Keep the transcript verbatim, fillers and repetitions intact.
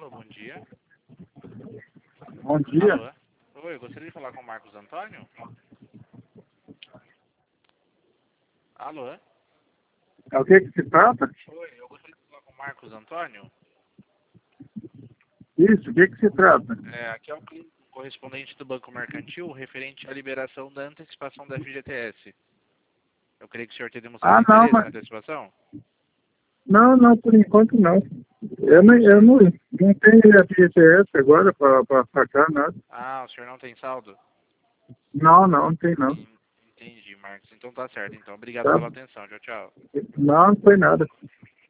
Alô, bom dia. Bom dia. Alô? Oi, eu gostaria de falar com o Marcos Antônio? Alô? É o que que se trata? Oi, eu gostaria de falar com o Marcos Antônio? Isso, o que que se trata? É, aqui é o clínico correspondente do Banco Mercantil referente à liberação da antecipação da F G T S. Eu creio que o senhor tenha demonstrado Ah, não, interesse mas... na antecipação? Não, não, por enquanto não. Eu não, eu não, não tenho F G T S agora para sacar nada. Ah, o senhor não tem saldo? Não, não, não tem não. Entendi, Marcos. Então tá certo. Então, obrigado Tá? pela atenção. Tchau, tchau. Não, não foi nada.